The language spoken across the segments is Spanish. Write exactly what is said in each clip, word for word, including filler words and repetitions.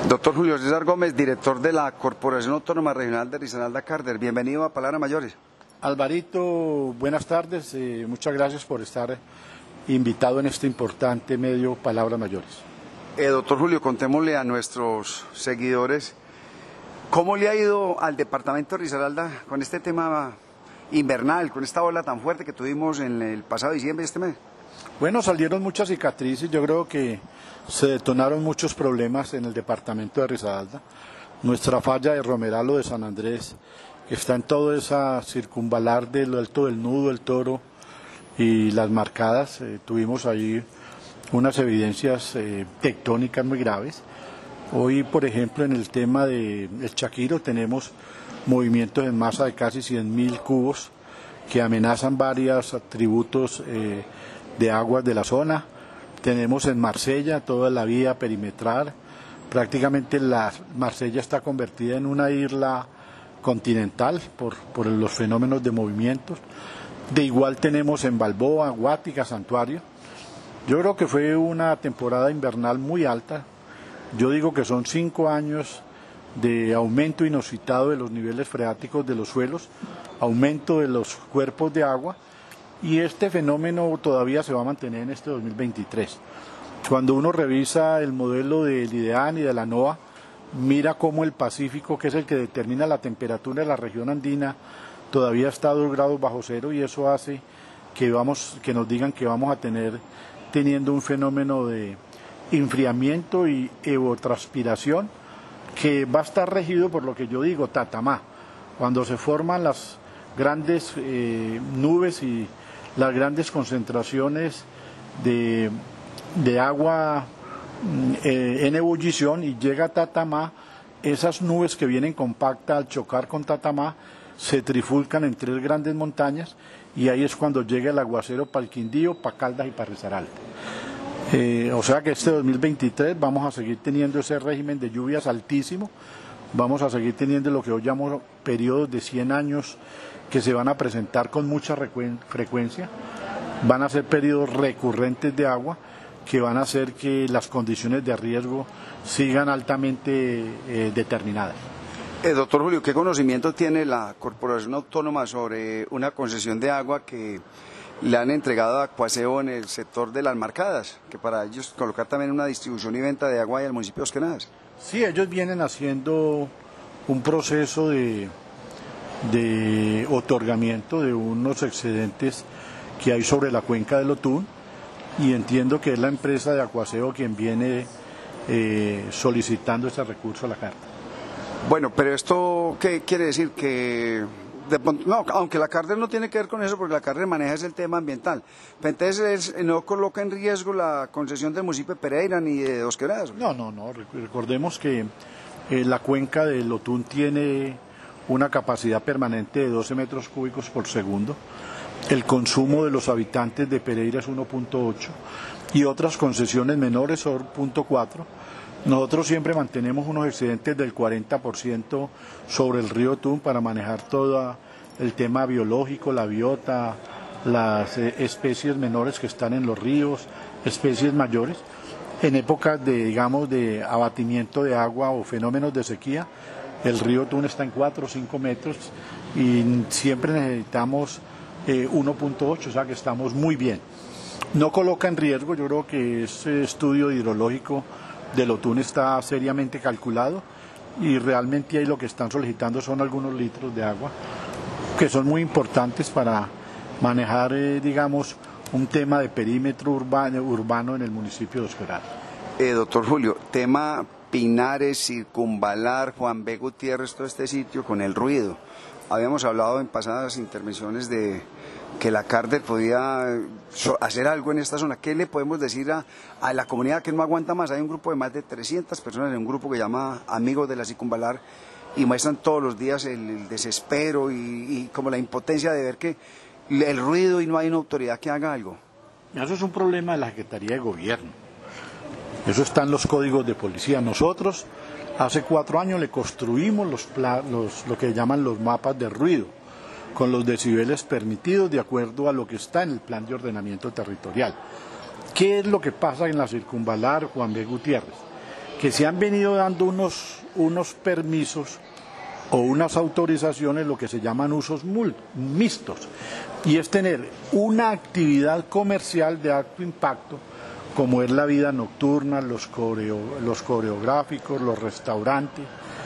Doctor Julio César Gómez, director de la Corporación Autónoma Regional de Risaralda Cárdenas. Bienvenido a Palabras Mayores. Alvarito, buenas tardes. Eh, muchas gracias por estar invitado en este importante medio Palabras Mayores. Eh, doctor Julio, contémosle a nuestros seguidores cómo le ha ido al departamento de Risaralda con este tema invernal, con esta ola tan fuerte que tuvimos en el pasado diciembre de este mes. Bueno, salieron muchas cicatrices. Yo creo que se detonaron muchos problemas en el departamento de Risaralda. Nuestra falla de Romeralo de San Andrés está en toda esa circunvalar del Alto del Nudo, el Toro y las Marcadas. Eh, tuvimos ahí unas evidencias eh, tectónicas muy graves. Hoy, por ejemplo, en el tema del Chaquiro tenemos movimientos en masa de casi cien mil cubos que amenazan varios atributos eh, de aguas de la zona. Tenemos en Marsella toda la vía perimetral. Prácticamente la Marsella está convertida en una isla continental por, por los fenómenos de movimientos. De igual tenemos en Balboa, Guática, Santuario. Yo creo que fue una temporada invernal muy alta. Yo digo que son cinco años de aumento inusitado de los niveles freáticos de los suelos, aumento de los cuerpos de agua, y este fenómeno todavía se va a mantener en este dos mil veintitrés. Cuando uno revisa el modelo del IDEAN y de la NOAA, mira cómo el Pacífico, que es el que determina la temperatura de la región andina, todavía está a dos grados bajo cero, y eso hace que, vamos, que nos digan que vamos a tener teniendo un fenómeno de enfriamiento y evotranspiración que va a estar regido por lo que yo digo, tatamá, cuando se forman las grandes eh, nubes y las grandes concentraciones de, de agua eh, en ebullición y llega a tatamá. Esas nubes que vienen compactas al chocar con tatamá se trifulcan en tres grandes montañas, y ahí es cuando llega el aguacero para el Quindío, para Caldas y para Risaralda. Eh, o sea que este dos mil veintitrés vamos a seguir teniendo ese régimen de lluvias altísimo, vamos a seguir teniendo lo que hoy llamamos periodos de cien años que se van a presentar con mucha frecuencia, van a ser periodos recurrentes de agua que van a hacer que las condiciones de riesgo sigan altamente eh, determinadas. Eh, doctor Julio, ¿qué conocimiento tiene la Corporación Autónoma sobre una concesión de agua que le han entregado a Acuaseo en el sector de las Marcadas, que para ellos colocar también una distribución y venta de agua al municipio de Osquenadas? Sí, ellos vienen haciendo un proceso de, de otorgamiento de unos excedentes que hay sobre la cuenca del Otún, y entiendo que es la empresa de Acuaseo quien viene eh, solicitando ese recurso a la carta. Bueno, pero esto, ¿qué quiere decir? Que de, no, aunque la Cárdenas no tiene que ver con eso, porque la Cárdenas maneja es el tema ambiental, pero entonces no coloca en riesgo la concesión del municipio de Pereira ni de Dos Quebradas. No, no, no, recordemos que eh, la cuenca del Otún tiene una capacidad permanente de doce metros cúbicos por segundo, el consumo de los habitantes de Pereira es uno punto ocho y otras concesiones menores son cero punto cuatro. Nosotros siempre mantenemos unos excedentes del cuarenta por ciento sobre el río Otún para manejar todo el tema biológico, la biota, las eh, especies menores que están en los ríos, especies mayores. En épocas de, digamos, de abatimiento de agua o fenómenos de sequía, el río Otún está en cuatro o cinco metros y siempre necesitamos eh, uno punto ocho, o sea que estamos muy bien. No coloca en riesgo, yo creo que ese estudio hidrológico del Otún está seriamente calculado, y realmente ahí lo que están solicitando son algunos litros de agua que son muy importantes para manejar, eh, digamos, un tema de perímetro urbano, urbano en el municipio de Dos Quebradas. Eh, doctor Julio, tema Pinares, Circunvalar, Juan B. Gutiérrez, todo este sitio con el ruido. Habíamos hablado en pasadas intervenciones de que la Cárdenas podía hacer algo en esta zona. ¿Qué le podemos decir a, a la comunidad que no aguanta más? Hay un grupo de más de trescientas personas en un grupo que se llama Amigos de la Circunvalar, y muestran todos los días el, el desespero y, y como la impotencia de ver que el ruido y no hay una autoridad que haga algo. Eso es un problema de la Secretaría de Gobierno. Eso está en los códigos de policía. Nosotros hace cuatro años le construimos los, los, lo que llaman los mapas de ruido, con los decibeles permitidos de acuerdo a lo que está en el plan de ordenamiento territorial. ¿Qué es lo que pasa en la Circunvalar Juan B. Gutiérrez? que se han venido dando unos, unos permisos o unas autorizaciones, lo que se llaman usos mixtos, y es tener una actividad comercial de alto impacto, como es la vida nocturna, los, coreo, los coreográficos, los restaurantes,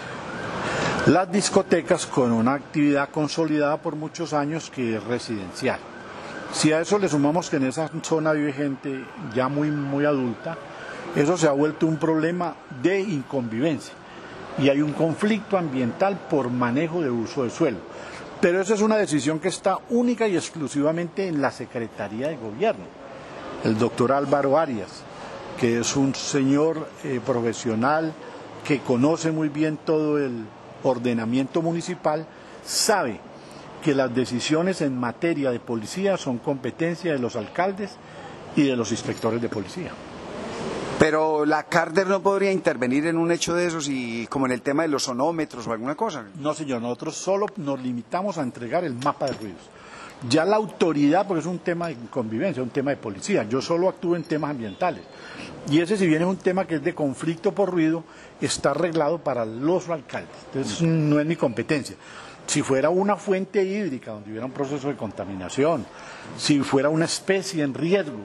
las discotecas, con una actividad consolidada por muchos años que es residencial. Si a eso le sumamos que en esa zona vive gente ya muy, muy adulta, eso se ha vuelto un problema de inconvivencia y hay un conflicto ambiental por manejo de uso de suelo. Pero esa es una decisión que está única y exclusivamente en la Secretaría de Gobierno. El doctor Álvaro Arias, que es un señor eh, profesional que conoce muy bien todo el ordenamiento municipal, sabe que las decisiones en materia de policía son competencia de los alcaldes y de los inspectores de policía. Pero la Carder no podría intervenir en un hecho de esos, y como en el tema de los sonómetros o alguna cosa. No, señor, nosotros solo nos limitamos a entregar el mapa de ruidos. Ya la autoridad, porque es un tema de convivencia, un tema de policía, yo solo actúo en temas ambientales. Y ese, si bien es un tema que es de conflicto por ruido, está arreglado para los alcaldes. Entonces no es mi competencia. Si fuera una fuente hídrica donde hubiera un proceso de contaminación, si fuera una especie en riesgo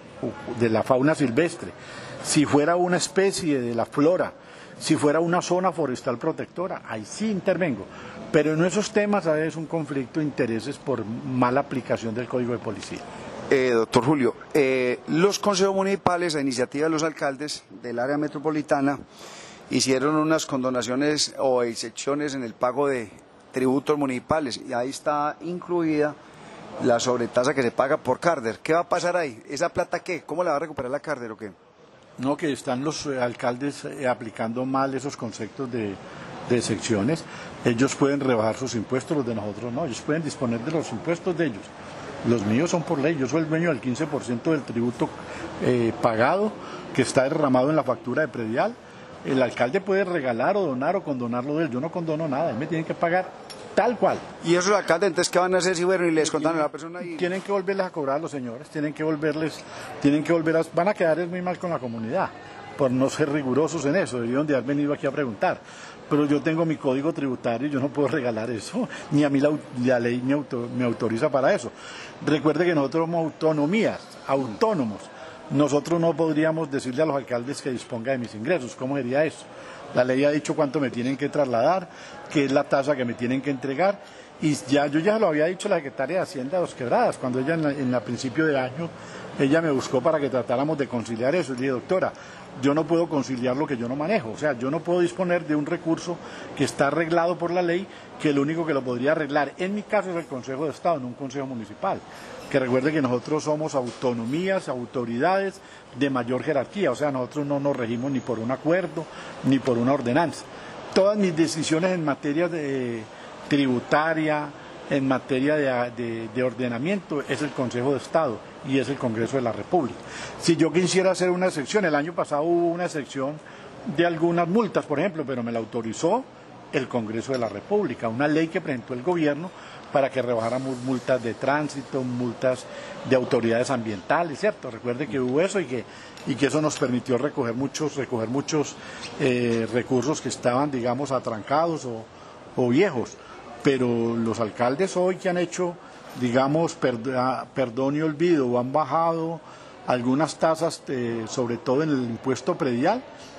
de la fauna silvestre, si fuera una especie de la flora, si fuera una zona forestal protectora, ahí sí intervengo. Pero en esos temas a veces un conflicto de intereses por mala aplicación del Código de Policía. Eh, doctor Julio, eh, los consejos municipales, a iniciativa de los alcaldes del área metropolitana, hicieron unas condonaciones o excepciones en el pago de tributos municipales, y ahí está incluida la sobretasa que se paga por Carder. ¿Qué va a pasar ahí? ¿Esa plata qué? ¿Cómo la va a recuperar la Carder o qué? No, que están los eh, alcaldes eh, aplicando mal esos conceptos de, de secciones. Ellos pueden rebajar sus impuestos, los de nosotros no. Ellos pueden disponer de los impuestos de ellos. Los míos son por ley. Yo soy el dueño del quince por ciento del tributo eh, pagado, que está derramado en la factura de predial. El alcalde puede regalar o donar o condonarlo de él. Yo no condono nada. Él me tiene que pagar tal cual. ¿Y esos alcaldes entonces qué van a hacer si fueron y les contaron a la persona? Y... Tienen que volverles a cobrar a los señores, tienen que volverles, tienen que volver a, van a quedar muy mal con la comunidad, por no ser rigurosos en eso, debieron de haber venido aquí a preguntar. Pero yo tengo mi código tributario y yo no puedo regalar eso, ni a mí la, la ley me, auto, me autoriza para eso. Recuerde que nosotros somos autonomías, autónomos. Nosotros no podríamos decirle a los alcaldes que disponga de mis ingresos. ¿Cómo sería eso? La ley ha dicho cuánto me tienen que trasladar, qué es la tasa que me tienen que entregar, y ya yo ya lo había dicho a la secretaria de Hacienda de Dos Quebradas, cuando ella en, la, en la principio de año, ella me buscó para que tratáramos de conciliar eso. Y le dije, doctora, yo no puedo conciliar lo que yo no manejo, o sea, yo no puedo disponer de un recurso que está arreglado por la ley, que el único que lo podría arreglar, en mi caso, es el Consejo de Estado, no un Consejo Municipal. Que recuerde que nosotros somos autonomías, autoridades de mayor jerarquía, o sea, nosotros no nos regimos ni por un acuerdo, ni por una ordenanza. Todas mis decisiones en materia de tributaria, en materia de, de, de ordenamiento, es el Consejo de Estado y es el Congreso de la República. Si yo quisiera hacer una excepción, el año pasado hubo una excepción de algunas multas, por ejemplo, pero me la autorizó el Congreso de la República, una ley que presentó el gobierno para que rebajáramos multas de tránsito, multas de autoridades ambientales, ¿cierto? Recuerde que hubo eso y que, y que eso nos permitió recoger muchos, recoger muchos eh, recursos que estaban, digamos, atrancados o, o viejos. Pero los alcaldes hoy que han hecho, digamos, perd perdón y olvido, o han bajado algunas tasas, eh, sobre todo en el impuesto predial,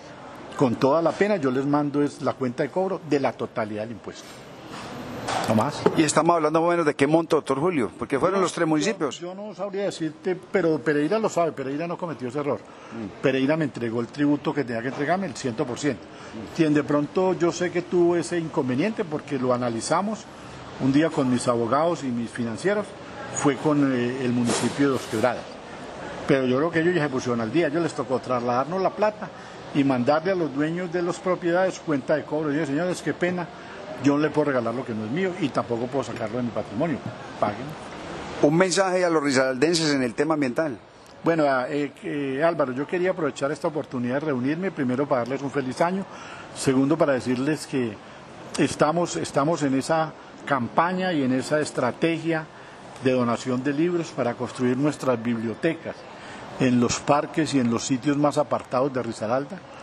con toda la pena yo les mando es la cuenta de cobro de la totalidad del impuesto. No más. Y estamos hablando más o menos de qué monto, doctor Julio, porque fueron no, los tres municipios. Yo, yo no sabría decirte, pero Pereira lo sabe, Pereira no cometió ese error. Mm. Pereira me entregó el tributo que tenía que entregarme, el cien por ciento. Mm. Quien de pronto yo sé que tuvo ese inconveniente porque lo analizamos un día con mis abogados y mis financieros, fue con eh, el municipio de Dos Quebradas. Pero yo creo que ellos ya se pusieron al día, a ellos les tocó trasladarnos la plata y mandarle a los dueños de las propiedades cuenta de cobro. Y yo, señores, qué pena, yo no le puedo regalar lo que no es mío y tampoco puedo sacarlo de mi patrimonio. Paguen. Un mensaje a los risaraldenses en el tema ambiental. Bueno, eh, eh, Álvaro, yo quería aprovechar esta oportunidad de reunirme, primero para darles un feliz año, segundo para decirles que estamos, estamos en esa campaña y en esa estrategia de donación de libros para construir nuestras bibliotecas en los parques y en los sitios más apartados de Risaralda,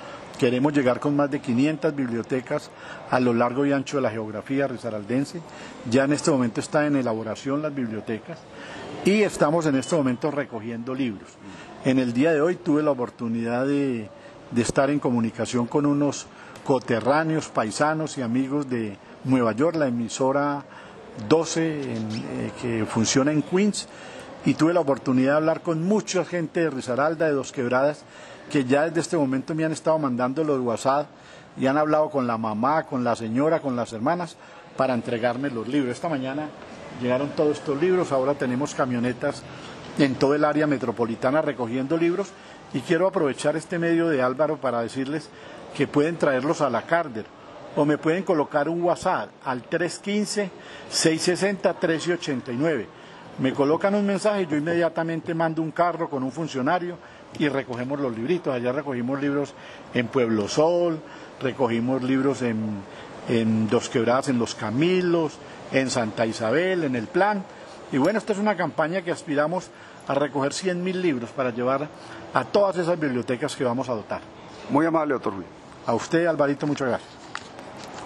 Queremos llegar con más de quinientas bibliotecas a lo largo y ancho de la geografía risaraldense. Ya en este momento está en elaboración las bibliotecas y estamos en este momento recogiendo libros. En el día de hoy tuve la oportunidad de, de estar en comunicación con unos coterráneos, paisanos y amigos de Nueva York, la emisora doce en, eh, que funciona en Queens, y tuve la oportunidad de hablar con mucha gente de Risaralda, de Dos Quebradas, que ya desde este momento me han estado mandando los WhatsApp y han hablado con la mamá, con la señora, con las hermanas, para entregarme los libros. Esta mañana llegaron todos estos libros, ahora tenemos camionetas en todo el área metropolitana recogiendo libros, y quiero aprovechar este medio de Álvaro para decirles que pueden traerlos a la Carder o me pueden colocar un WhatsApp al tres uno cinco, seis seis cero, trece ochenta y nueve. Me colocan un mensaje y yo inmediatamente mando un carro con un funcionario y recogemos los libritos. Allá recogimos libros en Pueblo Sol, recogimos libros en, en Dos Quebradas, en Los Camilos, en Santa Isabel, en El Plan. Y bueno, esta es una campaña que aspiramos a recoger cien mil libros para llevar a todas esas bibliotecas que vamos a dotar. Muy amable, doctor Julio. A usted, Alvarito, muchas gracias.